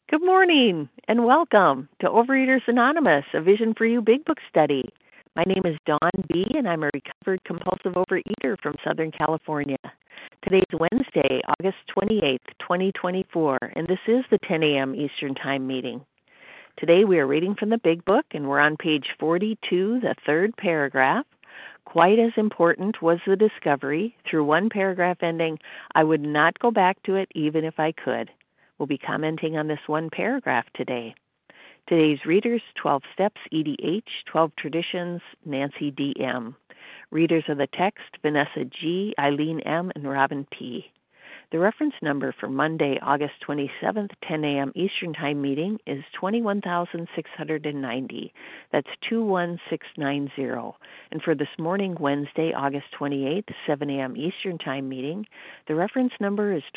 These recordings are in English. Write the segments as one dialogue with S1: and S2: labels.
S1: Good morning and welcome to Overeaters Anonymous, a Vision for You Big Book study. My name is Dawn B., and I'm a recovered compulsive overeater from Southern California. Today is Wednesday, August 28th, 2024, and this is the 10 a.m. Eastern Time meeting. Today we are reading from the Big Book, and we're on page 42, the third paragraph. Quite as important was the discovery, through one paragraph ending, I would not go back to it even if I could. We'll be commenting on this one paragraph today. Today's readers, 12 Steps, EDH, 12 Traditions, Nancy D.M. Readers of the text, Vanessa G., Eileen M., and Robin P. The reference number for Monday, August 27th, 10 a.m. Eastern Time meeting is 21,690. That's 21690. And for this morning, Wednesday, August 28th, 7 a.m. Eastern Time meeting, the reference number is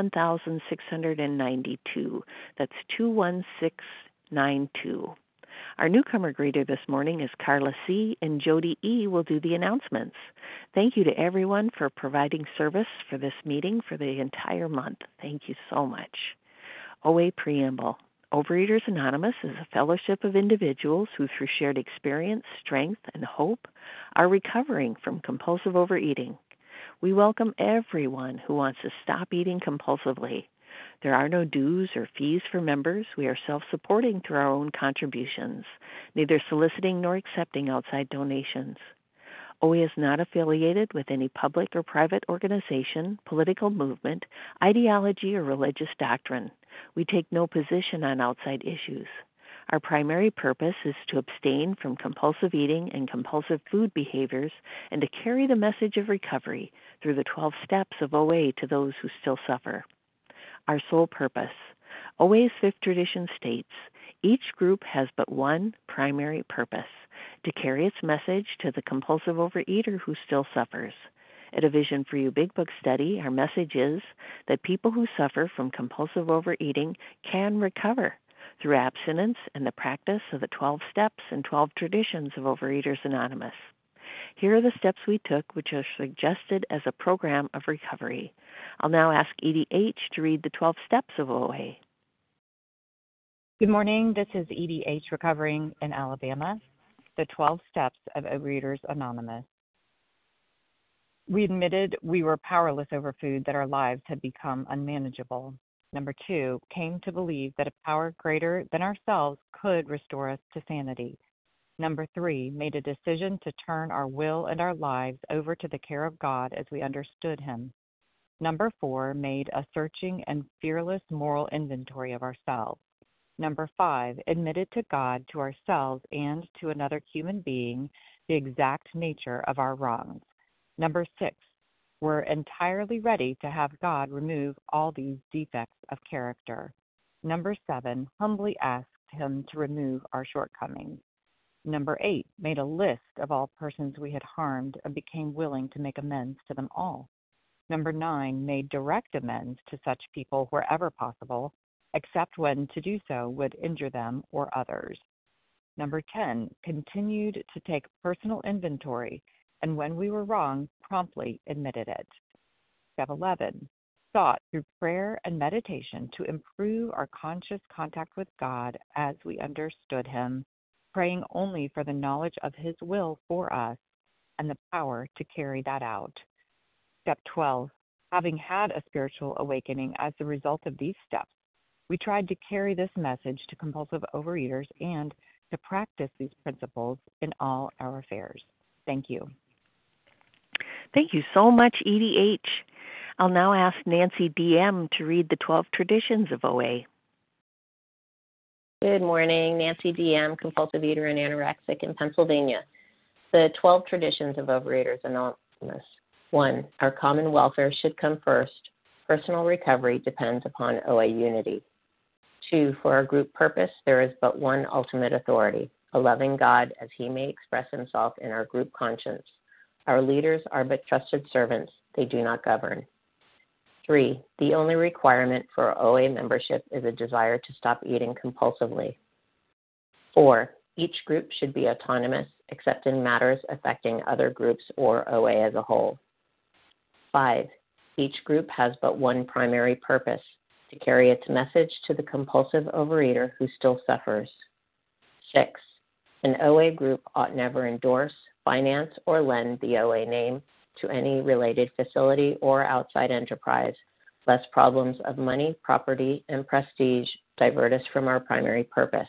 S1: 21,692. That's 21692. Our newcomer greeter this morning is Carla C., and Jody E. will do the announcements. Thank you to everyone for providing service for this meeting for the entire month. Thank you so much. OA Preamble. Overeaters Anonymous is a fellowship of individuals who, through shared experience, strength, and hope, are recovering from compulsive overeating. We welcome everyone who wants to stop eating compulsively. There are no dues or fees for members. We are self-supporting through our own contributions, neither soliciting nor accepting outside donations. OA is not affiliated with any public or private organization, political movement, ideology, or religious doctrine. We take no position on outside issues. Our primary purpose is to abstain from compulsive eating and compulsive food behaviors and to carry the message of recovery through the 12 steps of OA to those who still suffer. Our sole purpose. OA's fifth tradition states, each group has but one primary purpose, to carry its message to the compulsive overeater who still suffers. At a Vision for You Big Book study, our message is that people who suffer from compulsive overeating can recover through abstinence and the practice of the 12 steps and 12 traditions of Overeaters Anonymous. Here are the steps we took, which are suggested as a program of recovery. I'll now ask EDH to read the 12 steps of OA.
S2: Good morning. This is EDH recovering in Alabama. The 12 steps of Overeaters Anonymous. We admitted we were powerless over food, that our lives had become unmanageable. Number 2, came to believe that a power greater than ourselves could restore us to sanity. Number 3, made a decision to turn our will and our lives over to the care of God as we understood Him. Number 4, made a searching and fearless moral inventory of ourselves. Number 5, admitted to God, to ourselves, and to another human being the exact nature of our wrongs. Number 6, were entirely ready to have God remove all these defects of character. Number 7, humbly asked Him to remove our shortcomings. Number 8, made a list of all persons we had harmed and became willing to make amends to them all. Number 9, made direct amends to such people wherever possible, except when to do so would injure them or others. Number 10, continued to take personal inventory, and when we were wrong, promptly admitted it. Step 11, sought through prayer and meditation to improve our conscious contact with God as we understood Him, praying only for the knowledge of His will for us and the power to carry that out. Step 12, having had a spiritual awakening as the result of these steps, we tried to carry this message to compulsive overeaters and to practice these principles in all our affairs. Thank you.
S1: Thank you so much, EDH. I'll now ask Nancy DM to read the 12 traditions of OA.
S3: Good morning, Nancy DM, compulsive eater and anorexic in Pennsylvania. The 12 traditions of Overeaters Anonymous. 1, our common welfare should come first. Personal recovery depends upon OA unity. 2, for our group purpose, there is but one ultimate authority, a loving God as He may express Himself in our group conscience. Our leaders are but trusted servants. They do not govern. 3, the only requirement for OA membership is a desire to stop eating compulsively. 4, each group should be autonomous except in matters affecting other groups or OA as a whole. 5, each group has but one primary purpose, to carry its message to the compulsive overeater who still suffers. 6. An OA group ought never endorse, finance, or lend the OA name to any related facility or outside enterprise, lest problems of money, property, and prestige divert us from our primary purpose.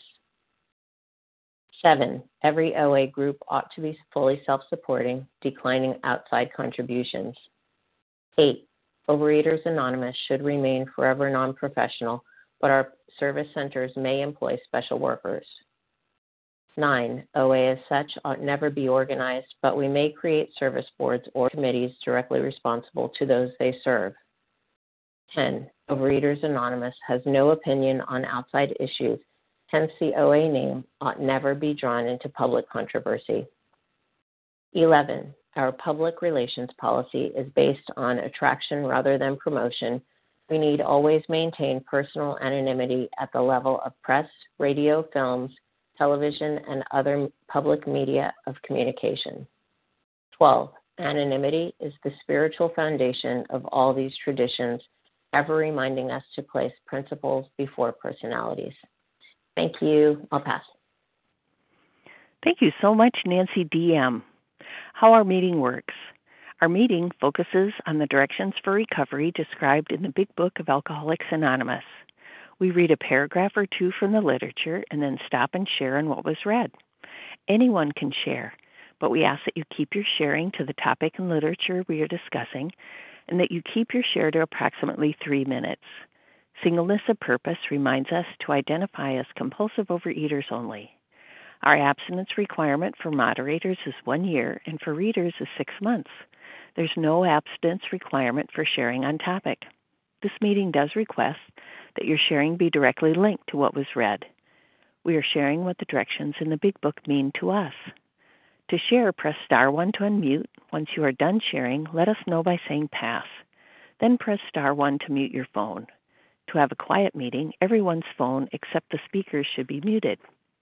S3: 7. Every OA group ought to be fully self-supporting, declining outside contributions. 8. Overeaters Anonymous should remain forever non-professional, but our service centers may employ special workers. 9. OA as such ought never be organized, but we may create service boards or committees directly responsible to those they serve. 10. Overeaters Anonymous has no opinion on outside issues, hence the OA name ought never be drawn into public controversy. 11. Our public relations policy is based on attraction rather than promotion. We need always maintain personal anonymity at the level of press, radio, films, television, and other public media of communication. 12. Anonymity is the spiritual foundation of all these traditions, ever reminding us to place principles before personalities. Thank you. I'll pass.
S1: Thank you so much, Nancy DM. How our meeting works. Our meeting focuses on the directions for recovery described in the Big Book of Alcoholics Anonymous. We read a paragraph or two from the literature and then stop and share on what was read. Anyone can share, but we ask that you keep your sharing to the topic and literature we are discussing and that you keep your share to approximately 3 minutes. Singleness of purpose reminds us to identify as compulsive overeaters only. Our abstinence requirement for moderators is 1 year and for readers is 6 months. There's no abstinence requirement for sharing on topic. This meeting does request that your sharing be directly linked to what was read. We are sharing what the directions in the Big Book mean to us. To share, press *1 to unmute. Once you are done sharing, let us know by saying pass. Then press *1 to mute your phone. To have a quiet meeting, everyone's phone except the speaker's should be muted.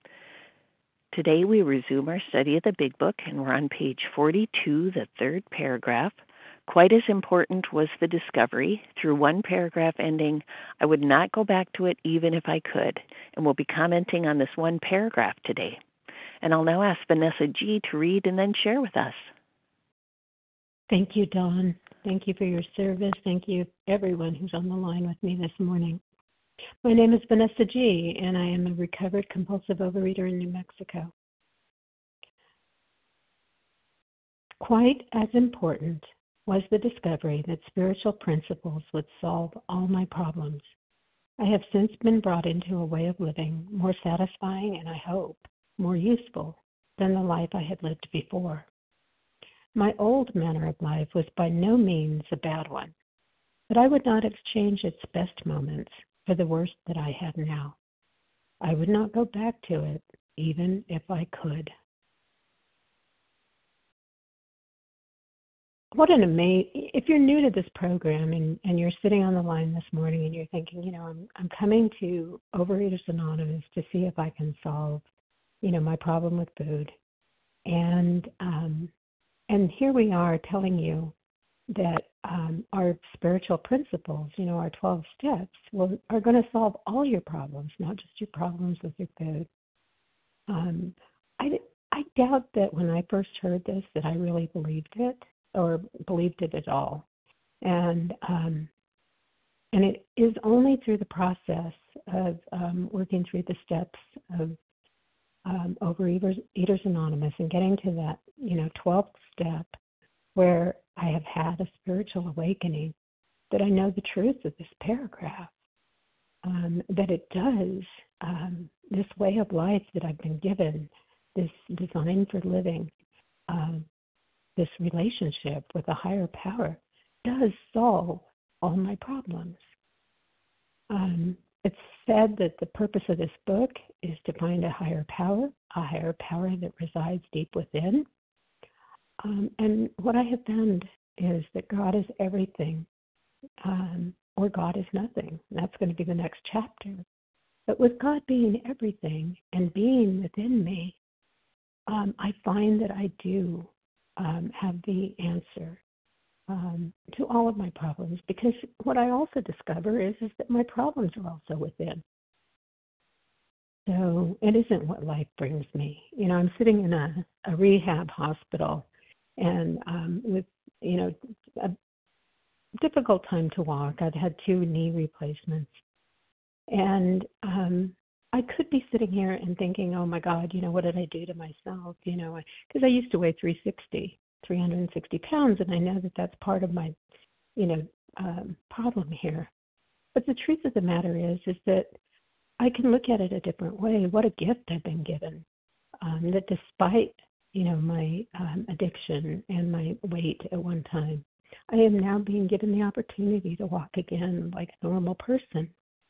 S1: Today we resume our study of the Big Book, and we're on page 42, the third paragraph. Quite as important was the discovery. Through one paragraph ending, I would not go back to it even if I could, and we'll be commenting on this one paragraph today. And I'll now ask Vanessa G. to read and then share with us.
S4: Thank you, Dawn. Thank you for your service. Thank you, everyone who's on the line with me this morning. My name is Vanessa G., and I am a recovered compulsive overeater in New Mexico. Quite as important was the discovery that spiritual principles would solve all my problems. I have since been brought into a way of living more satisfying and, I hope, more useful than the life I had lived before. My old manner of life was by no means a bad one, but I would not exchange its best moments for the worst that I have now. I would not go back to it, even if I could. If you're new to this program and you're sitting on the line this morning and you're thinking, I'm coming to Overeaters Anonymous to see if I can solve, my problem with food. And here we are telling you that our spiritual principles, our 12 steps, are going to solve all your problems, not just your problems with your food. I doubt that when I first heard this that I really believed it or believed it at all. And it is only through the process of working through the steps of Overeaters Anonymous and getting to that, 12th step where I have had a spiritual awakening that I know the truth of this paragraph, that it does, this way of life that I've been given, this design for living, this relationship with a higher power does solve all my problems. It's said that the purpose of this book is to find a higher power that resides deep within. And what I have found is that God is everything, or God is nothing. That's going to be the next chapter. But with God being everything and being within me, I find that I do have the answer to all of my problems, because what I also discover is that my problems are also within. So it isn't what life brings me. I'm sitting in a rehab hospital and with, a difficult time to walk. I've had 2 knee replacements. And I could be sitting here and thinking, oh, my God, what did I do to myself? Because I used to weigh 360 pounds, and I know that that's part of my, problem here. But the truth of the matter is that I can look at it a different way. What a gift I've been given. That despite, my addiction and my weight at one time, I am now being given the opportunity to walk again like a normal person.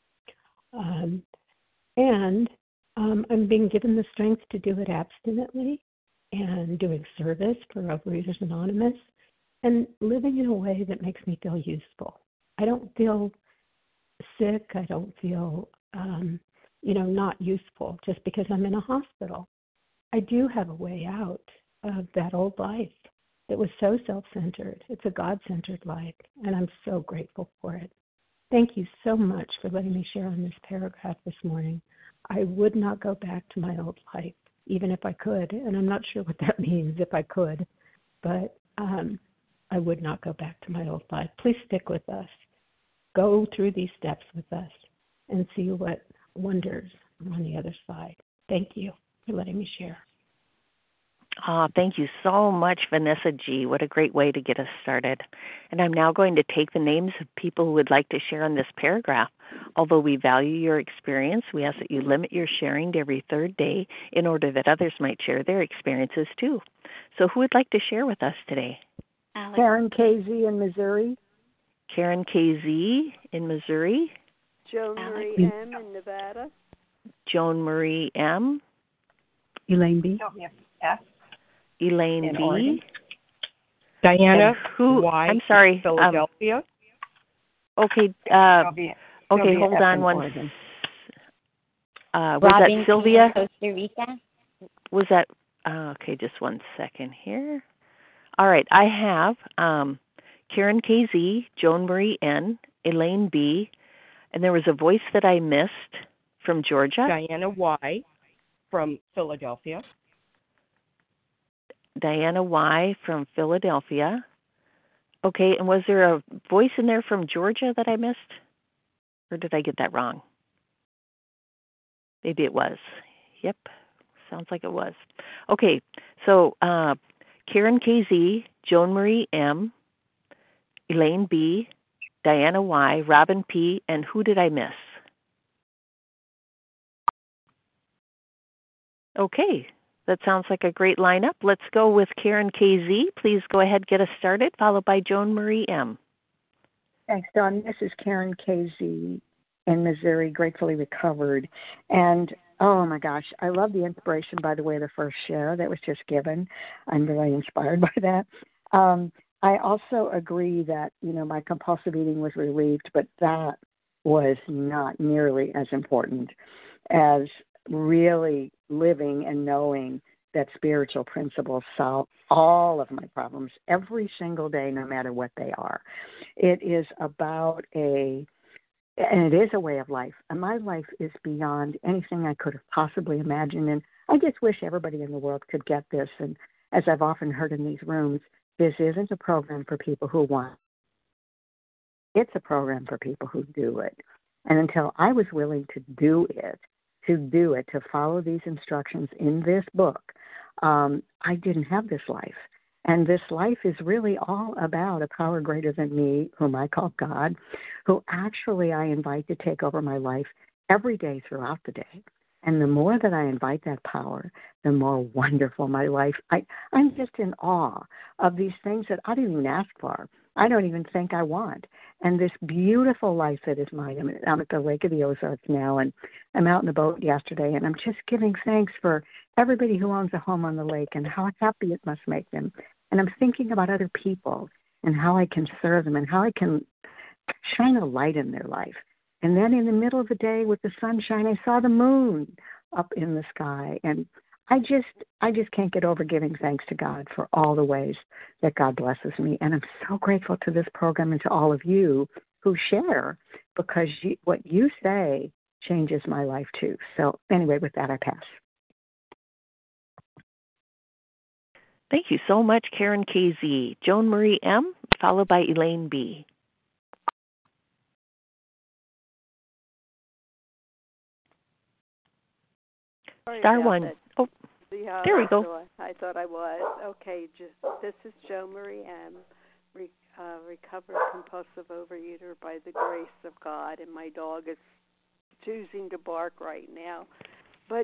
S4: And I'm being given the strength to do it abstinently and doing service for Overeaters Anonymous and living in a way that makes me feel useful. I don't feel sick. I don't feel, not useful just because I'm in a hospital. I do have a way out of that old life that was so self-centered. It's a God-centered life, and I'm so grateful for it. Thank you so much for letting me share on this paragraph this morning. I would not go back to my old life, even if I could, and I'm not sure what that means if I could, but I would not go back to my old life. Please stick with us. Go through these steps with us and see what wonders are on the other side. Thank you for letting me share.
S1: Thank you so much, Vanessa G. What a great way to get us started. And I'm now going to take the names of people who would like to share on this paragraph. Although we value your experience, we ask that you limit your sharing to every 3rd day in order that others might share their experiences too. So who would like to share with us today?
S5: Alex. Karen KZ in Missouri.
S1: Karen KZ in Missouri.
S6: Joan Marie M. in Nevada.
S1: Joan Marie M.
S7: Elaine B.
S2: F.
S1: Elaine
S2: in
S1: B.
S2: Oregon.
S7: Diana
S1: who?
S7: Y.
S1: I'm sorry.
S7: Philadelphia.
S1: Okay.
S2: Sylvia
S1: hold
S2: F.
S1: on
S2: in
S1: one.
S2: Oregon.
S1: Was
S3: Robin
S1: that Sylvia?
S3: Costa Rica.
S1: Was that? Okay, just one second here. All right, I have Karen KZ, Joan Marie N, Elaine B, and there was a voice that I missed from Georgia.
S7: Diana Y. from Philadelphia.
S1: Diana Y. from Philadelphia. Okay, and was there a voice in there from Georgia that I missed? Or did I get that wrong? Maybe it was. Yep, sounds like it was. Okay, so Karen KZ, Joan Marie M, Elaine B, Diana Y, Robin P, and who did I miss? Okay, that sounds like a great lineup. Let's go with Karen KZ. Please go ahead, get us started, followed by Joan Marie M.
S5: Thanks, Dawn. This is Karen KZ in Missouri, gratefully recovered. And oh my gosh, I love the inspiration, by the way, the first share that was just given. I'm really inspired by that. I also agree that, my compulsive eating was relieved, but that was not nearly as important as really living and knowing that spiritual principles solve all of my problems every single day, no matter what they are. It is about and it is a way of life. And my life is beyond anything I could have possibly imagined. And I just wish everybody in the world could get this. And as I've often heard in these rooms, this isn't a program for people who want. It's a program for people who do it. And until I was willing to do it, to follow these instructions in this book, I didn't have this life. And this life is really all about a power greater than me, whom I call God, who actually I invite to take over my life every day throughout the day. And the more that I invite that power, the more wonderful my life. I'm just in awe of these things that I didn't even ask for. I don't even think I want. And this beautiful life that is mine. I'm at the Lake of the Ozarks now, and I'm out in the boat yesterday, and I'm just giving thanks for everybody who owns a home on the lake and how happy it must make them. And I'm thinking about other people and how I can serve them and how I can shine a light in their life. And then in the middle of the day with the sunshine, I saw the moon up in the sky. And I just can't get over giving thanks to God for all the ways that God blesses me. And I'm so grateful to this program and to all of you who share, because what you say changes my life too. So anyway, with that, I pass.
S1: Thank you so much, Karen KZ. Joan Marie M., followed by Elaine B. Star one.
S6: That.
S1: Oh, there we go.
S6: I thought I was. Okay, this is Jo Marie M., recovered compulsive overeater by the grace of God, and my dog is choosing to bark right now. But,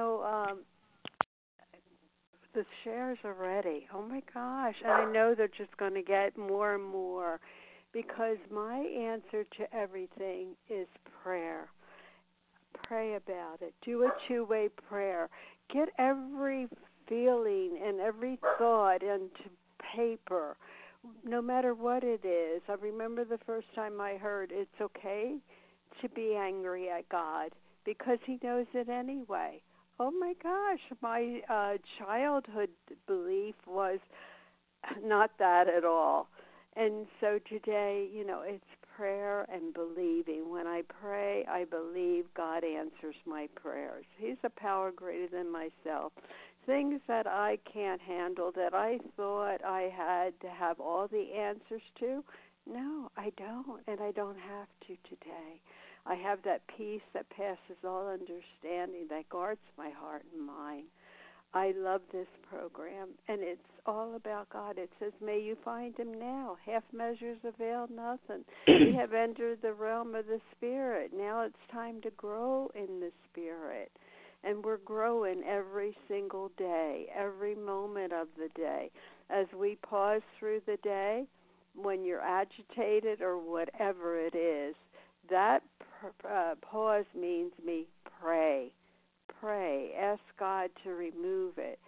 S6: the shares are ready. Oh, my gosh. And I know they're just going to get more and more, because my answer to everything is prayer. Pray about it. Do a two-way prayer. Get every feeling and every thought into paper, no matter what it is. I remember the first time I heard it's okay to be angry at God because He knows it anyway. Oh my gosh, my childhood belief was not that at all. And so today, it's prayer and believing. When I pray, I believe God answers my prayers. He's a power greater than myself. Things that I can't handle, that I thought I had to have all the answers to, no, I don't, and I don't have to today. I have that peace that passes all understanding, that guards my heart and mind. I love this program, and it's all about God. It says, may you find Him now. Half measures avail nothing. We have entered the realm of the Spirit. Now it's time to grow in the Spirit. And we're growing every single day, every moment of the day. As we pause through the day, when you're agitated or whatever it is, that pause means pray. Pray. Ask God to remove it.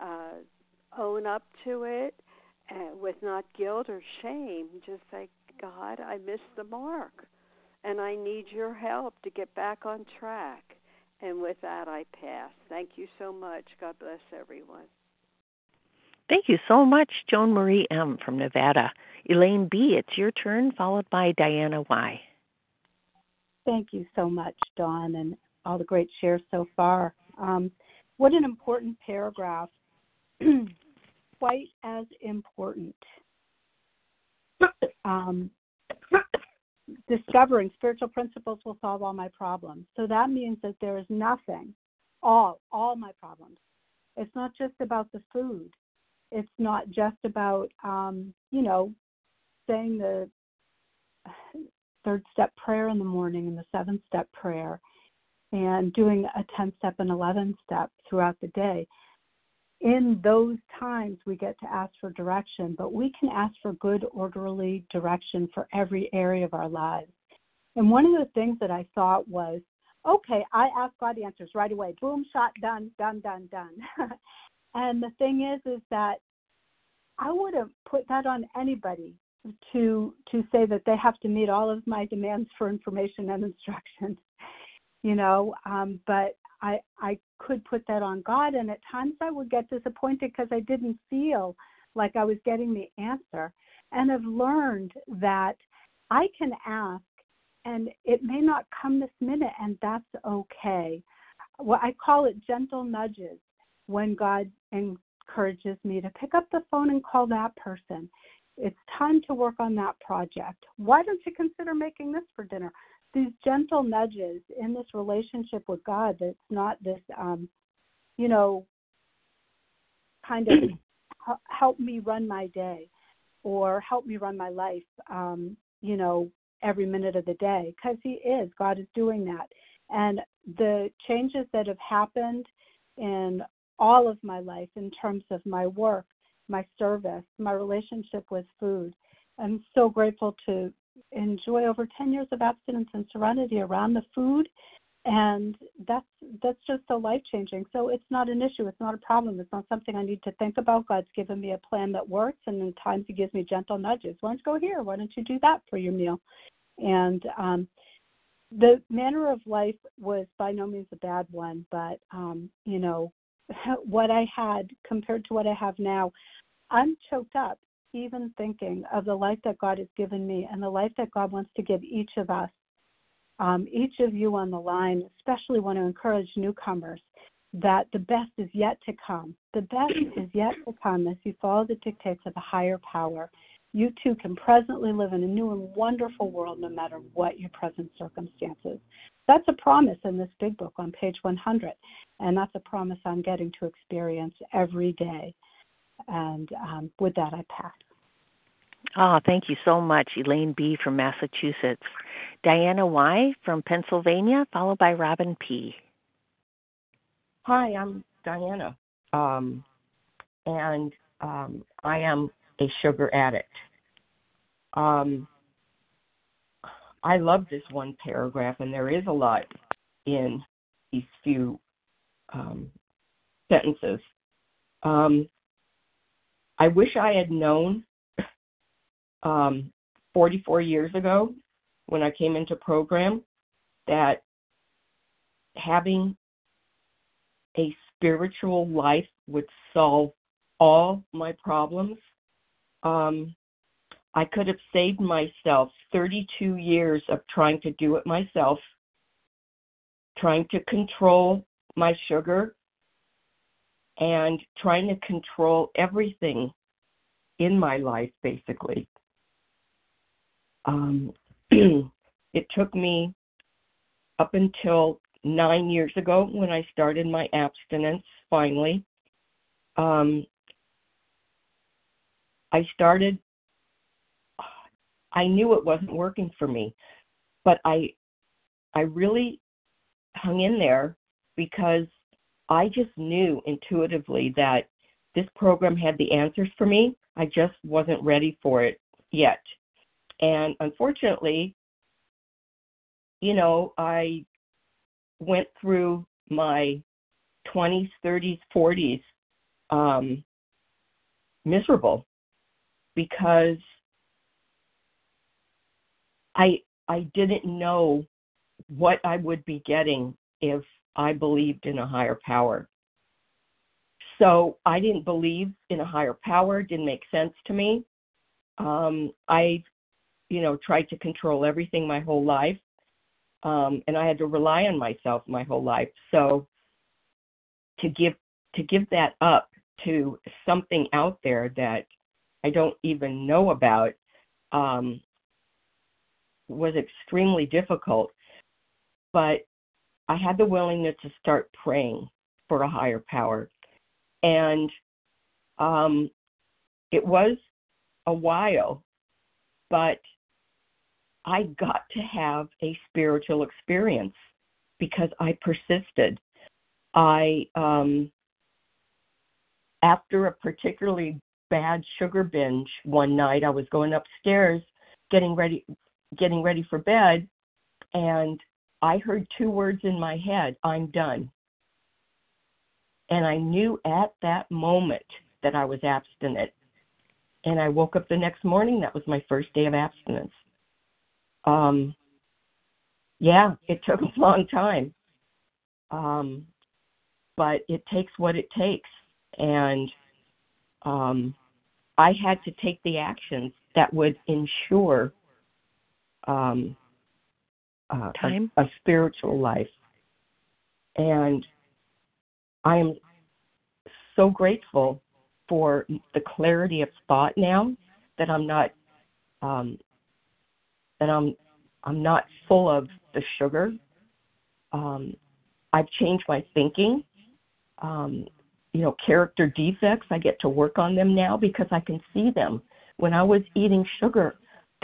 S6: Own up to it with not guilt or shame. Just say, God, I missed the mark, and I need your help to get back on track. And with that, I pass. Thank you so much. God bless everyone.
S1: Thank you so much, Joan Marie M. from Nevada. Elaine B., it's your turn, followed by Diana Y.
S8: Thank you so much, Dawn, and all the great shares so far. What an important paragraph. Quite as important. Discovering spiritual principles will solve all my problems. So that means that there is nothing, all my problems. It's not just about the food. It's not just about, saying the third step prayer in the morning and the 7-step prayer and doing a 10-step and 11-step throughout the day. In those times, we get to ask for direction, but we can ask for good, orderly direction for every area of our lives. And one of the things that I thought was, okay, I ask God answers right away. Boom, shot, done. And the thing is that I wouldn't put that on anybody to say that they have to meet all of my demands for information and instruction, but I could put that on God, and at times I would get disappointed because I didn't feel like I was getting the answer. And I've learned that I can ask, and it may not come this minute, and that's okay. Well, I call it gentle nudges when God encourages me to pick up the phone and call that person. It's time to work on that project. Why don't you consider making this for dinner? These gentle nudges in this relationship with God, that's not this, kind of help me run my day or help me run my life, every minute of the day, because God is doing that. And the changes that have happened in all of my life in terms of my work, my service, my relationship with food, I'm so grateful to enjoy over 10 years of abstinence and serenity around the food, and that's just so life-changing. So it's not an issue. It's not a problem. It's not something I need to think about. God's given me a plan that works, and in times He gives me gentle nudges. Why don't you go here? Why don't you do that for your meal? And the manner of life was by no means a bad one, but, what I had compared to what I have now, I'm choked up even thinking of the life that God has given me and the life that God wants to give each of us. Each of you on the line, especially want to encourage newcomers that the best is yet to come. The best is yet to come as you follow the dictates of a higher power. You too can presently live in a new and wonderful world no matter what your present circumstances. That's a promise in this big book on page 100, and that's a promise I'm getting to experience every day. And with that, I pass.
S1: Oh, thank you so much, Elaine B. from Massachusetts. Diana Y. from Pennsylvania, followed by Robin P.
S7: Hi, I'm Diana, and I am a sugar addict. I love this one paragraph, and there is a lot in these few sentences. I wish I had known 44 years ago when I came into program that having a spiritual life would solve all my problems. I could have saved myself 32 years of trying to do it myself, trying to control my sugar, and trying to control everything in my life, basically. It took me up until 9 years ago when I started my abstinence, finally. I knew it wasn't working for me, but I really hung in there because I just knew intuitively that this program had the answers for me. I just wasn't ready for it yet. And unfortunately, I went through my 20s, 30s, 40s miserable because I didn't know what I would be getting if I believed in a higher power. So I didn't believe in a higher power. It didn't make sense to me. I tried to control everything my whole life, and I had to rely on myself my whole life. So to give that up to something out there that I don't even know about was extremely difficult. But I had the willingness to start praying for a higher power. And it was a while, but I got to have a spiritual experience because I persisted. After a particularly bad sugar binge one night, I was going upstairs getting ready for bed, and I heard two words in my head: I'm done. And I knew at that moment that I was abstinent. And I woke up the next morning. That was my first day of abstinence. It took a long time. But it takes what it takes. And I had to take the actions that would ensure a spiritual life. And I am so grateful for the clarity of thought now that I'm not I'm not full of the sugar. I've changed my thinking. Character defects, I get to work on them now because I can see them. When I was eating sugar,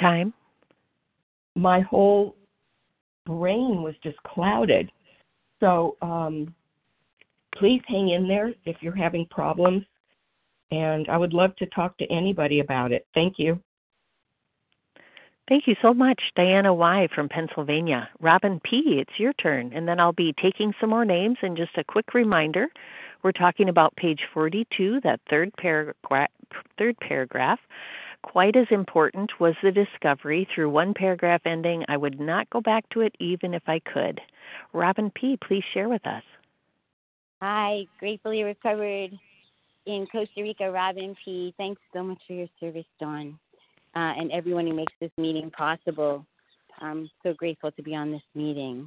S7: my whole brain was just clouded. So please hang in there if you're having problems. And I would love to talk to anybody about it. Thank you.
S1: Thank you so much, Diana Y. from Pennsylvania. Robin P., it's your turn. And then I'll be taking some more names. And just a quick reminder, we're talking about page 42, that third paragraph. Quite as important was the discovery through one paragraph ending. I would not go back to it even if I could. Robin P., please share with us.
S9: Hi, gratefully recovered in Costa Rica, Robin P. Thanks so much for your service, Dawn, and everyone who makes this meeting possible. I'm so grateful to be on this meeting.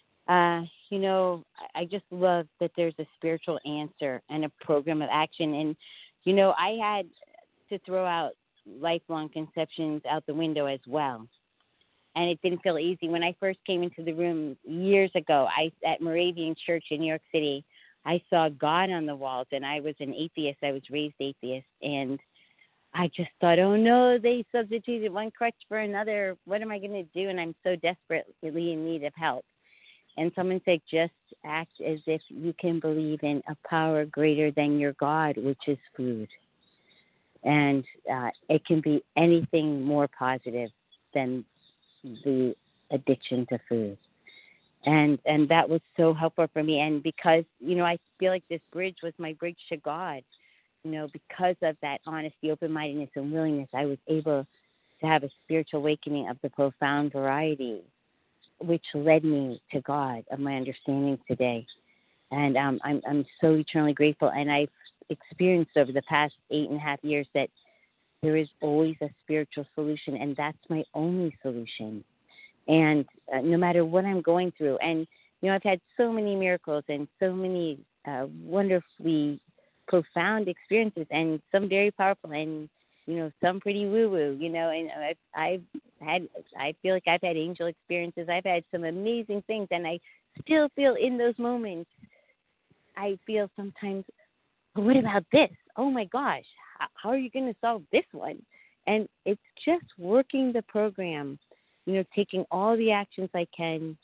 S9: I just love that there's a spiritual answer and a program of action. And, I had to throw out lifelong conceptions out the window as well. And it didn't feel easy. When I first came into the room years ago, at Moravian Church in New York City, I saw God on the walls, and I was an atheist. I was raised atheist, and I just thought, oh, no, they substituted one crutch for another. What am I going to do? And I'm so desperately in need of help. And someone said, just act as if you can believe in a power greater than your God, which is food. And it can be anything more positive than the addiction to food. And that was so helpful for me. And because, I feel like this bridge was my bridge to God, because of that honesty, open-mindedness, and willingness, I was able to have a spiritual awakening of the profound variety, which led me to God of my understanding today. And I'm so eternally grateful. And I've experienced over the past 8.5 years that there is always a spiritual solution, and that's my only solution. And no matter what I'm going through, and, I've had so many miracles and so many wonderfully profound experiences, and some very powerful, and, some pretty woo-woo, and I feel like I've had angel experiences. I've had some amazing things, and I still feel in those moments, I feel sometimes, well, what about this? Oh, my gosh, how are you going to solve this one? And it's just working the program, taking all the actions I can,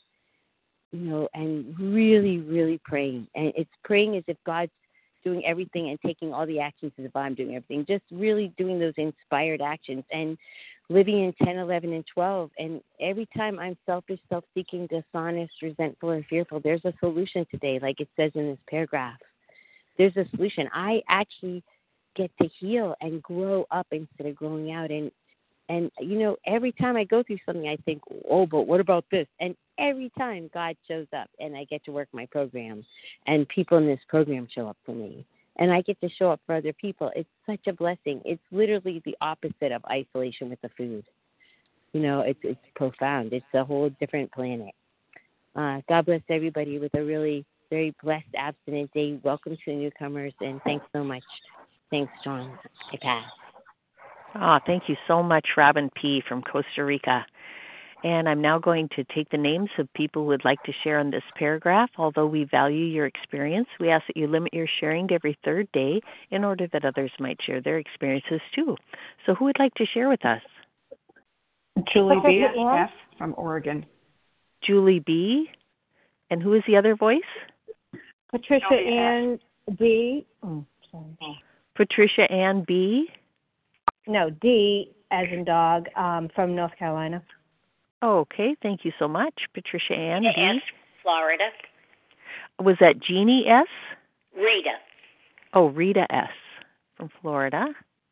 S9: and really, really praying. And it's praying as if God's doing everything and taking all the actions as if I'm doing everything. Just really doing those inspired actions and living in 10, 11, and 12. And every time I'm selfish, self-seeking, dishonest, resentful, or fearful, there's a solution today, like it says in this paragraph. There's a solution. I actually get to heal and grow up instead of growing out. And every time I go through something, I think, oh, but what about this? And every time God shows up and I get to work my program and people in this program show up for me and I get to show up for other people, it's such a blessing. It's literally the opposite of isolation with the food. It's profound. It's a whole different planet. God bless everybody with a really very blessed abstinent day. Welcome to the newcomers, and thanks so much. Thanks, John. I pass.
S1: Thank you so much, Robin P. from Costa Rica. And I'm now going to take the names of people who would like to share on this paragraph. Although we value your experience, we ask that you limit your sharing to every third day in order that others might share their experiences too. So who would like to share with us?
S2: Julie B. F. from Oregon.
S1: Julie B. And who is the other voice?
S10: Patricia Ann B. Oh, sorry.
S1: Patricia Ann B.
S10: No, D as in dog, from North Carolina.
S1: Okay, thank you so much, Patricia Ann B.
S11: S, Florida.
S1: Was that Jeannie S?
S11: Rita.
S1: Oh, Rita S. from Florida.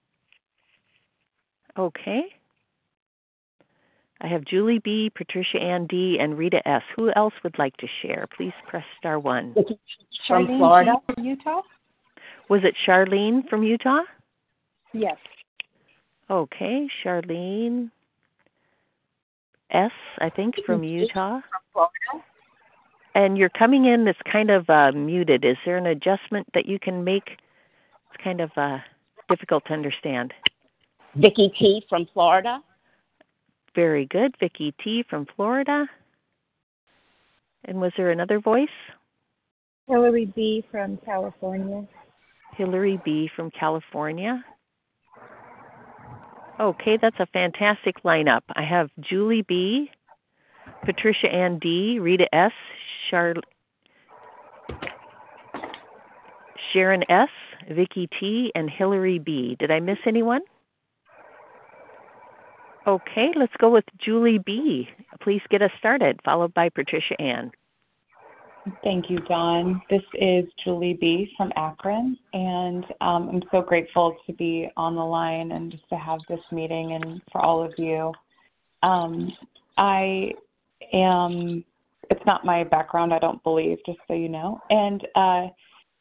S1: Okay. I have Julie B., Patricia Ann D., and Rita S. Who else would like to share? Please press star 1.
S8: From Florida? From Utah?
S1: Was it Charlene from Utah?
S8: Yes.
S1: Okay, Charlene S., I think, from Utah.
S11: From Florida.
S1: And you're coming in, it's kind of muted. Is there an adjustment that you can make? It's kind of difficult to understand.
S11: Vicki T. from Florida.
S1: Very good. Vicki T. from Florida. And was there another voice?
S10: Hillary B. from California.
S1: Hillary B. from California. Okay, that's a fantastic lineup. I have Julie B., Patricia Ann D., Rita S., Sharon S., Vicki T., and Hillary B. Did I miss anyone? Okay, let's go with Julie B. Please get us started, followed by Patricia Ann.
S2: Thank you, Dawn. This is Julie B. from Akron, and I'm so grateful to be on the line and just to have this meeting and for all of you. It's not my background, I don't believe, just so you know. And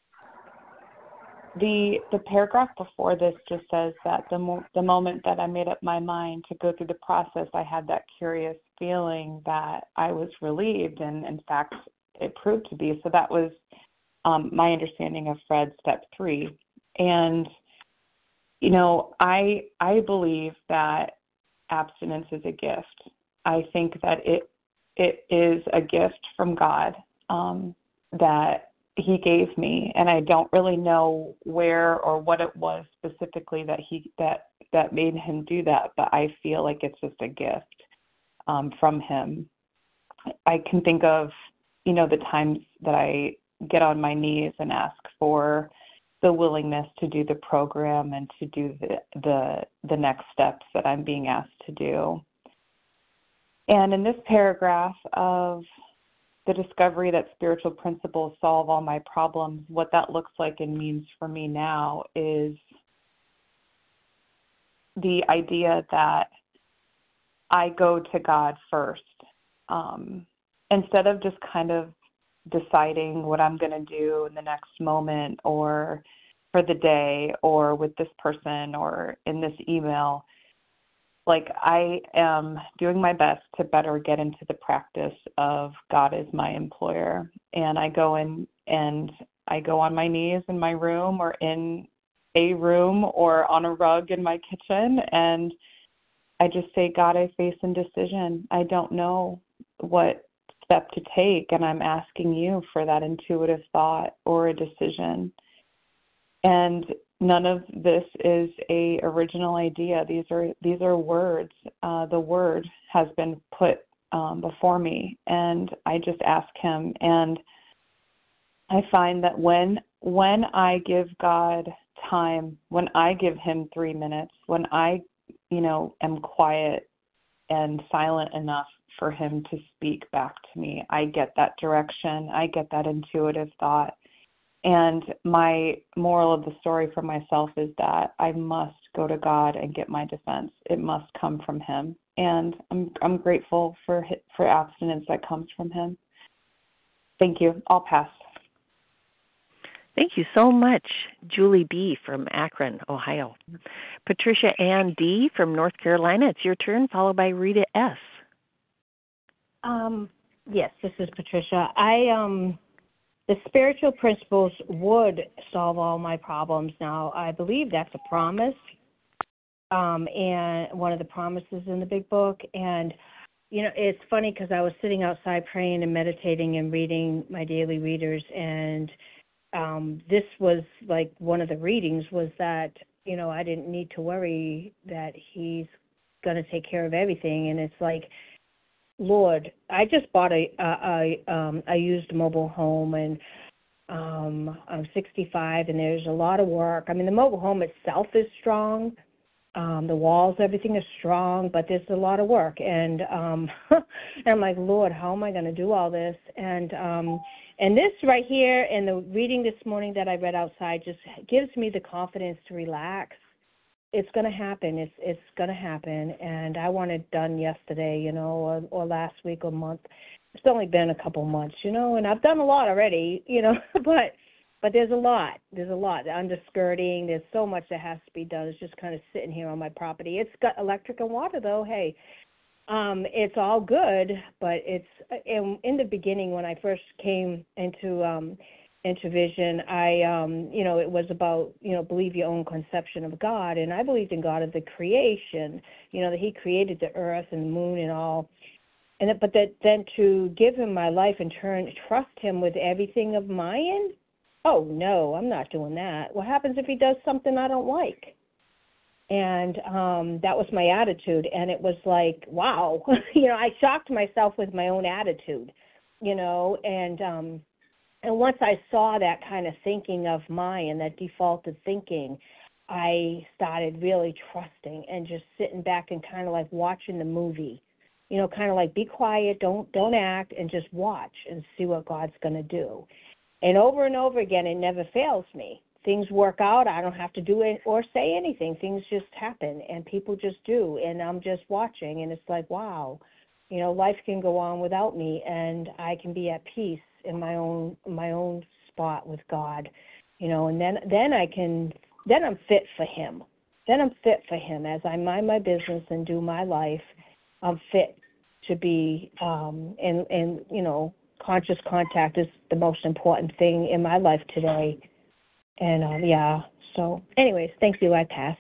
S12: The paragraph before this just says that the moment that I made up my mind to go through the process, I had that curious feeling that I was relieved, and in fact, it proved to be. So that was my understanding of Fred step 3. And, you know, I believe that abstinence is a gift. I think that it is a gift from God that he gave me, and I don't really know where or what it was specifically that made him do that, but I feel like it's just a gift from him. I can think of, you know, the times that I get on my knees and ask for the willingness to do the program and to do the next steps that I'm being asked to do. And in this paragraph of the discovery that spiritual principles solve all my problems, what that looks like and means for me now is the idea that I go to God first. Instead of just kind of deciding what I'm going to do in the next moment or for the day or with this person or in this email, like I am doing my best to better get into the practice of God as my employer. And I go in and I go on my knees in my room or in a room or on a rug in my kitchen, and I just say, God, I face indecision. I don't know what step to take, and I'm asking you for that intuitive thought or a decision. And none of this is a original idea. These are words. The word has been put before me, and I just ask him. And I find that when I give God time, when I give him 3 minutes, when I, am quiet and silent enough for him to speak back to me, I get that direction. I get that intuitive thought. And my moral of the story for myself is that I must go to God and get my defense. It must come from him. And I'm grateful for abstinence that comes from him. Thank you. I'll pass.
S1: Thank you so much, Julie B. from Akron, Ohio. Patricia Ann D. from North Carolina. It's your turn, followed by Rita S.
S10: Yes, this is Patricia. The spiritual principles would solve all my problems. Now, I believe that's a promise, and one of the promises in the big book. And, it's funny because I was sitting outside praying and meditating and reading my daily readers, and this was like one of the readings was that, I didn't need to worry that he's going to take care of everything. And it's like, Lord, I just bought a used mobile home, and I'm 65, and there's a lot of work. I mean, the mobile home itself is strong. The walls, everything is strong, but there's a lot of work. And and I'm like, Lord, how am I going to do all this? And this right here and the reading this morning that I read outside just gives me the confidence to relax. It's going to happen. It's going to happen. And I want it done yesterday, or last week or month. It's only been a couple months, and I've done a lot already, but there's a lot. There's a lot. The underskirting, there's so much that has to be done. It's just kind of sitting here on my property. It's got electric and water, though. Hey, it's all good, but it's in the beginning when I first came into vision, it was about, believe your own conception of God. And I believed in God as the creation, that he created the earth and the moon and all. But then to give him my life and trust him with everything of mine? Oh, no, I'm not doing that. What happens if he does something I don't like? And that was my attitude. And it was like, wow, I shocked myself with my own attitude, and once I saw that kind of thinking of mine, that defaulted thinking, I started really trusting and just sitting back and kind of like watching the movie, kind of like be quiet, don't act, and just watch and see what God's going to do. And over again, it never fails me. Things work out. I don't have to do it or say anything. Things just happen, and people just do, and I'm just watching, and it's like, wow, life can go on without me, and I can be at peace in my own spot with God. And and then I'm fit for him. Then I'm fit for him as I mind my business and do my life. I'm fit to be, conscious contact is the most important thing in my life today. And, so anyways, thank you. I pass.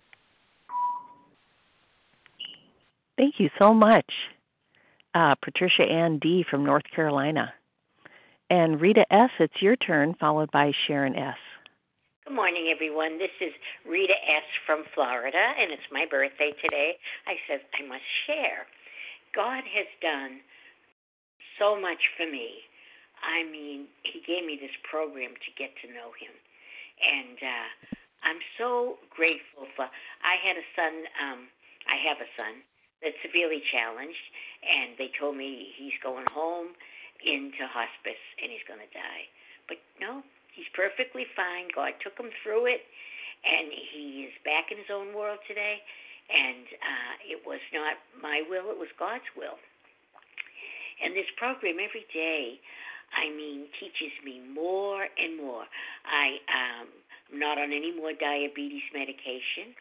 S1: Thank you so much, Patricia Ann D. from North Carolina. And Rita S., it's your turn, followed by Sharon S.
S11: Good morning, everyone. This is Rita S. from Florida, and it's my birthday today. I said I must share. God has done so much for me. I mean, he gave me this program to get to know him. And I'm so grateful for, I have a son that's severely challenged, and they told me he's going home into hospice and he's going to die. But no, he's perfectly fine. God took him through it, and he is back in his own world today. And it was not my will, it was God's will. And this program every day, teaches me more and more. I'm not on any more diabetes medication.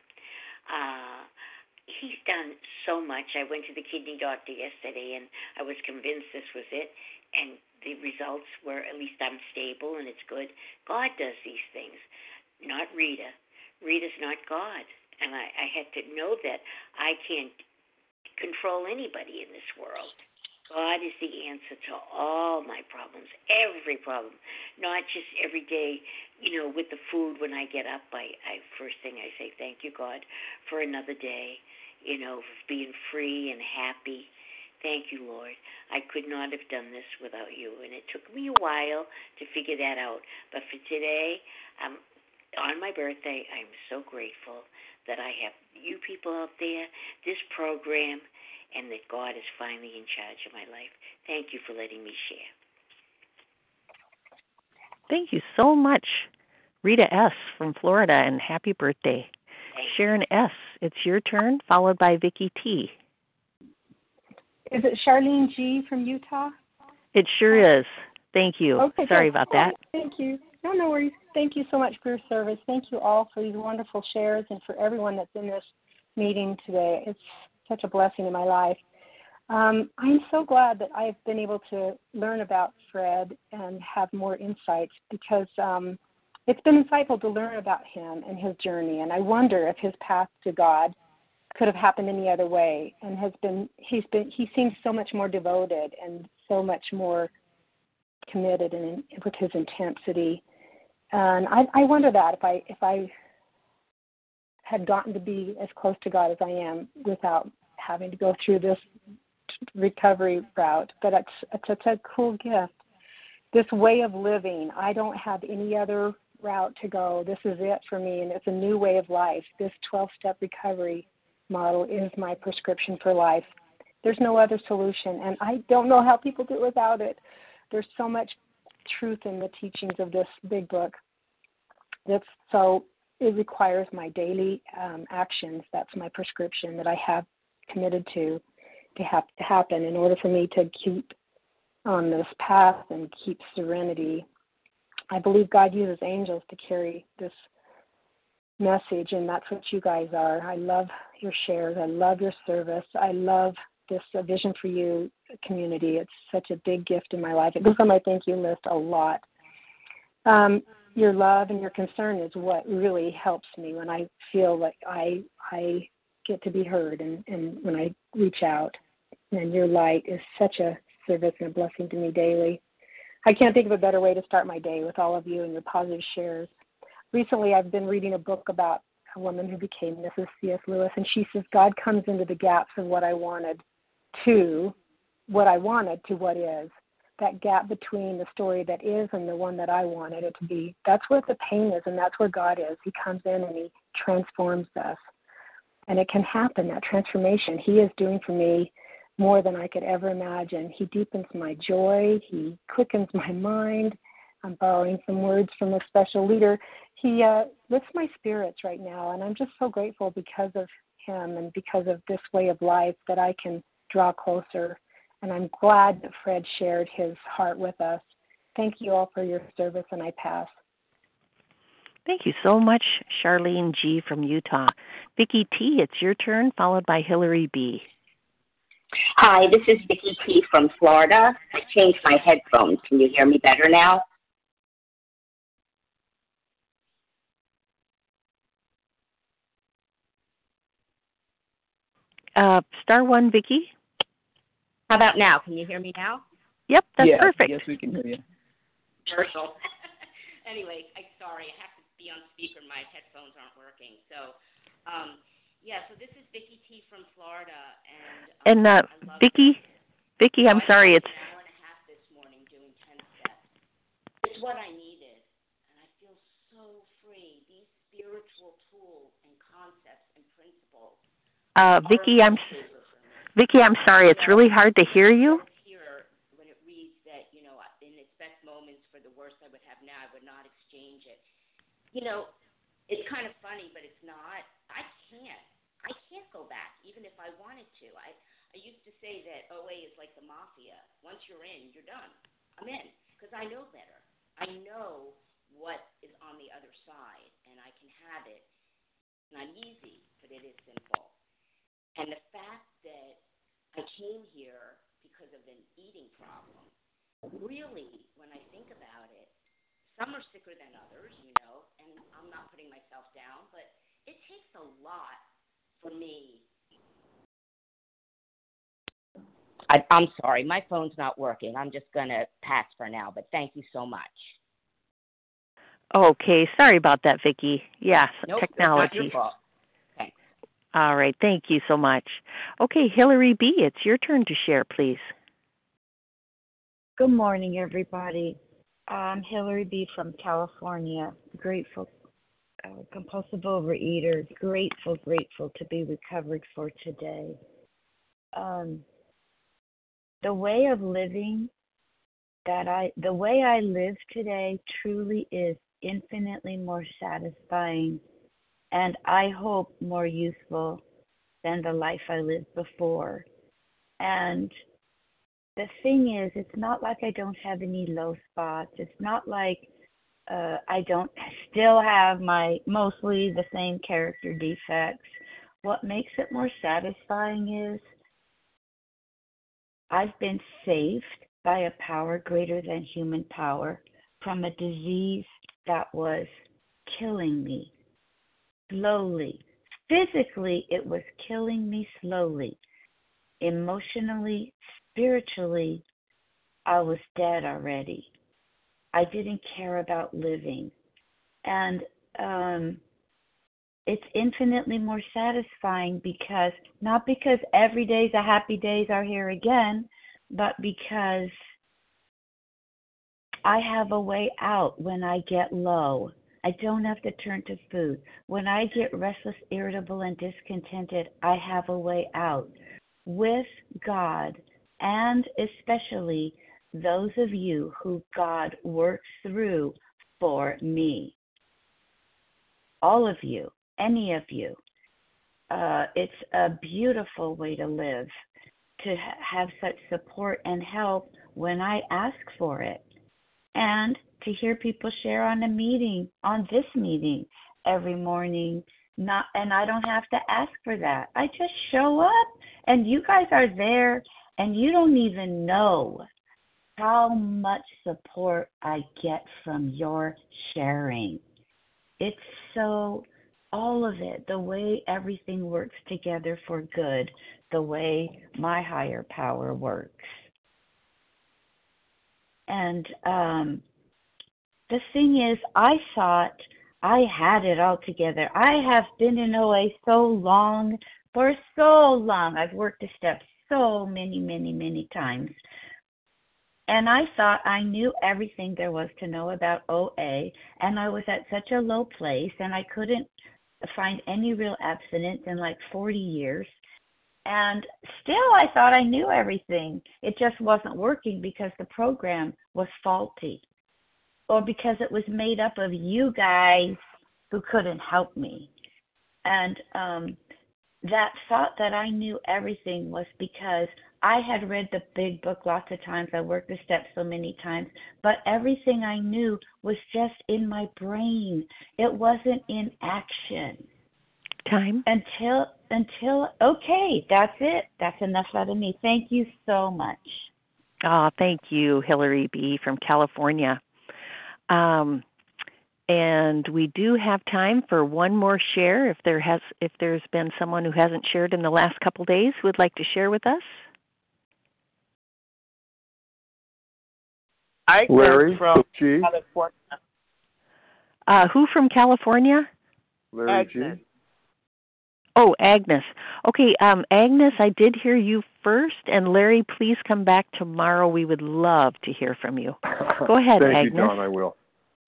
S11: He's done so much. I went to the kidney doctor yesterday, and I was convinced this was it. And the results were, at least I'm stable and it's good. God does these things, not Rita. Rita's not God. And I had to know that I can't control anybody in this world. God is the answer to all my problems, every problem, not just every day, with the food when I get up. First thing I say, thank you, God, for another day, for being free and happy. Thank you, Lord. I could not have done this without you, and it took me a while to figure that out. But for today, on my birthday, I'm so grateful that I have you people out there, this program, and that God is finally in charge of my life. Thank you for letting me share.
S1: Thank you so much, Rita S. from Florida, and happy birthday. Sharon S., it's your turn, followed by Vicki T.
S8: Is it Charlene G. from Utah?
S1: It sure is. Thank you.
S8: Okay,
S1: Sorry
S8: good.
S1: about that.
S8: Thank you. No worries. Thank you so much for your service. Thank you all for these wonderful shares and for everyone that's in this meeting today. It's such a blessing in my life. I'm so glad that I've been able to learn about Fred and have more insights because it's been insightful to learn about him and his journey. And I wonder if his path to God could have happened any other way. And he seems so much more devoted and so much more committed with his intensity. And I wonder that if I had gotten to be as close to God as I am without having to go through this recovery route. But it's a cool gift. This way of living, I don't have any other route to go. This is it for me, and it's a new way of life. This 12-step recovery model is my prescription for life. There's no other solution, and I don't know how people do it without it. There's so much truth in the teachings of this big book. So it requires my daily actions. That's my prescription that I have committed to happen in order for me to keep on this path and keep serenity. I believe God uses angels to carry this message, and that's what you guys are. I love your shares. I love your service. I love this Vision for You community. It's such a big gift in my life. It goes on my thank you list a lot. Your love and your concern is what really helps me when I feel like I get to be heard and when I reach out. And your light is such a service and a blessing to me daily. I can't think of a better way to start my day with all of you and your positive shares. Recently, I've been reading a book about a woman who became Mrs. C.S. Lewis, and she says God comes into the gaps of what I wanted to what is. That gap between the story that is and the one that I wanted it to be. That's where the pain is, and that's where God is. He comes in and he transforms us. And it can happen, that transformation. He is doing for me more than I could ever imagine. He deepens my joy. He quickens my mind. I'm borrowing some words from a special leader. He lifts my spirits right now, and I'm just so grateful because of him and because of this way of life that I can draw closer. And I'm glad that Fred shared his heart with us. Thank you all for your service, and I pass.
S1: Thank you so much, Charlene G. from Utah. Vicki T., it's your turn, followed by Hillary B.
S13: Hi, this is Vicki T. from Florida. I changed my headphones. Can you hear me better now?
S1: Star one, Vicki.
S13: How about now? Can you hear me now?
S1: Yep, that's perfect.
S14: Yes, we can hear you.
S13: Commercial. Anyway, I'm sorry. I have to be on speaker. My headphones aren't working. So, so this is Vicki T. from Florida. And
S1: Vicki, I'm sorry. It's
S13: an hour and a half this morning doing 10 steps. It's what I needed. And I feel so free. These spiritual tools and concepts and principles.
S1: Vicki, I'm sorry. It's really hard to hear you.
S13: Here, when it reads that, in its best moments for the worst I would have now, I would not exchange it. It's kind of funny, but it's not. I can't go back, even if I wanted to. I used to say that OA is like the mafia. Once you're in, you're done. I'm in, because I know better. I know what is on the other side, and I can have it. It's not easy, but it is simple. And the fact that I came here because of an eating problem, really, when I think about it, some are sicker than others, and I'm not putting myself down, but it takes a lot for me. I'm sorry, my phone's not working. I'm just going to pass for now, but thank you so much.
S1: Okay, sorry about that, Vicki. Yes,
S13: nope,
S1: technology.
S13: It's not your fault. Thanks.
S1: All right, thank you so much. Okay, Hillary B., it's your turn to share, please.
S15: Good morning, everybody. I'm Hillary B. from California. Grateful, compulsive overeater. Grateful to be recovered for today. The way of living the way I live today truly is infinitely more satisfying, and I hope more useful than the life I lived before. And the thing is, it's not like I don't have any low spots. It's not like I don't still have mostly the same character defects. What makes it more satisfying is I've been saved by a power greater than human power from a disease that was killing me slowly. Physically, it was killing me slowly. Emotionally, spiritually, I was dead already. I didn't care about living. And it's infinitely more satisfying because, not because every day the happy days are here again, but because I have a way out when I get low. I don't have to turn to food. When I get restless, irritable, and discontented, I have a way out. With God, and especially those of you who God works through for me. All of you, any of you. It's a beautiful way to live, to have such support and help when I ask for it. And to hear people share on this meeting every morning, and I don't have to ask for that. I just show up, and you guys are there, and you don't even know how much support I get from your sharing. It's so, all of it, the way everything works together for good, the way my higher power works. And the thing is, I thought I had it all together. I have been in OA for so long. I've worked the steps so many times. And I thought I knew everything there was to know about OA, and I was at such a low place, and I couldn't find any real abstinence in like 40 years. And still I thought I knew everything. It just wasn't working because the program was faulty, or because it was made up of you guys who couldn't help me. And that thought that I knew everything was because I had read the big book lots of times. I worked the steps so many times, but everything I knew was just in my brain. It wasn't in action.
S1: Time.
S15: Until okay, that's it. That's enough out of me. Thank you so much.
S1: Oh, thank you, Hillary B. from California. And we do have time for one more share. If there's been someone who hasn't shared in the last couple days who would like to share with us.
S14: Larry
S16: from
S14: G.
S16: California.
S1: Who from California?
S14: Larry
S16: Agnes.
S14: G.
S1: Oh, Agnes. Okay, Agnes, I did hear you first, and Larry, please come back tomorrow. We would love to hear from you. Go ahead,
S14: Thank
S1: Agnes.
S14: you, Dawn. I will.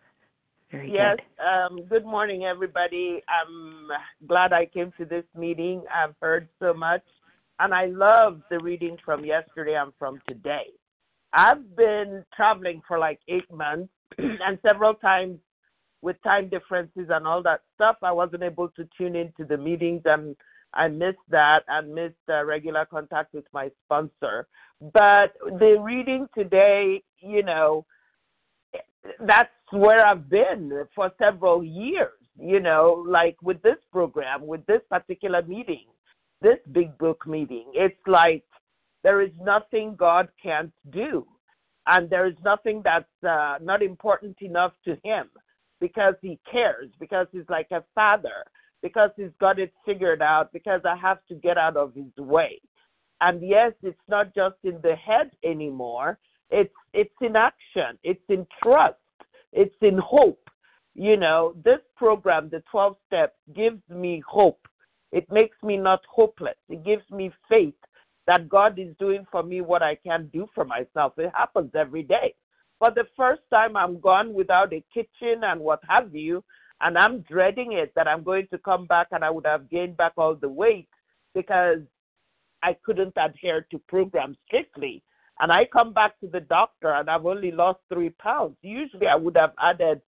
S1: Very
S16: Yes,
S1: good.
S16: good morning, everybody. I'm glad I came to this meeting. I've heard so much, and I love the readings from yesterday and from today. I've been traveling for like 8 months, and several times with time differences and all that stuff, I wasn't able to tune into the meetings, and I missed that and missed regular contact with my sponsor. But the reading today, you know, that's where I've been for several years, you know, like with this program, with this particular meeting, this big book meeting. It's like there is nothing God can't do, and there is nothing that's not important enough to him, because he cares, because he's like a father, because he's got it figured out, because I have to get out of his way. And yes, it's not just in the head anymore. It's in action. It's in trust. It's in hope. You know, this program, the 12 steps, gives me hope. It makes me not hopeless. It gives me faith that God is doing for me what I can't do for myself. It happens every day. For the first time, I'm gone without a kitchen and what have you, and I'm dreading it that I'm going to come back and I would have gained back all the weight because I couldn't adhere to programs strictly. And I come back to the doctor and I've only lost 3 pounds. Usually I would have added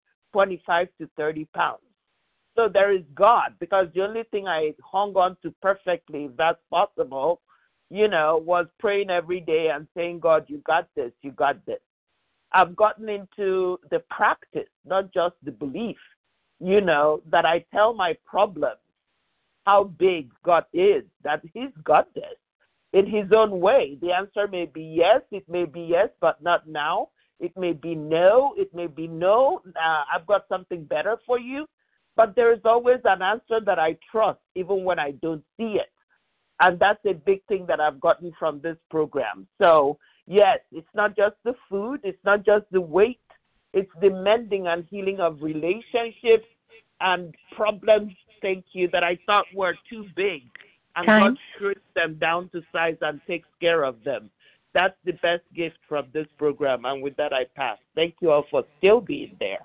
S16: 25 to 30 pounds. So there is God, because the only thing I hung on to perfectly, if that's possible, you know, was praying every day and saying, God, you got this, you got this. I've gotten into the practice, not just the belief, you know, that I tell my problems how big God is, that he's got this in his own way. The answer may be yes, it may be yes, but not now. It may be no, it may be no, I've got something better for you. But there is always an answer that I trust, even when I don't see it. And that's a big thing that I've gotten from this program. So, yes, it's not just the food, it's not just the weight, it's the mending and healing of relationships and problems, thank you, that I thought were too big. And God shrinks them down to size and takes care of them. That's the best gift from this program. And with that, I pass. Thank you all for still being there.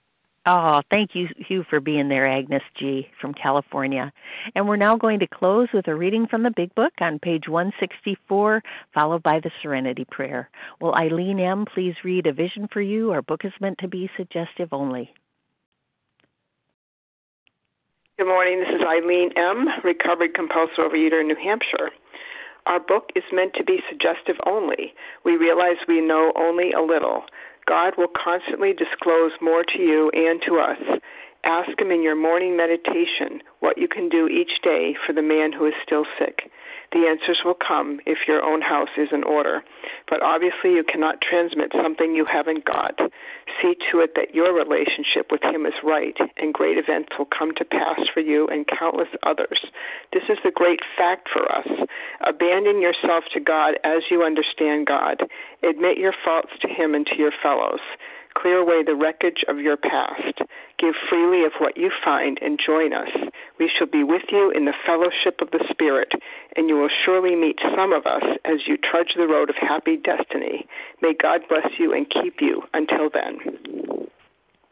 S1: Oh, thank you, Hugh, for being there, Agnes G. from California. And we're now going to close with a reading from the Big Book on page 164, followed by the Serenity Prayer. Will Eileen M. please read A Vision for You? Our book is meant to be suggestive only.
S17: Good morning. This is Eileen M., recovered compulsive overeater in New Hampshire. Our book is meant to be suggestive only. We realize we know only a little. God will constantly disclose more to you and to us. Ask him in your morning meditation what you can do each day for the man who is still sick. The answers will come if your own house is in order. But obviously you cannot transmit something you haven't got. See to it that your relationship with him is right, and great events will come to pass for you and countless others. This is the great fact for us. Abandon yourself to God as you understand God. Admit your faults to him and to your fellows. Clear away the wreckage of your past. Give freely of what you find and join us. We shall be with you in the fellowship of the Spirit, and you will surely meet some of us as you trudge the road of happy destiny. May God bless you and keep you until then.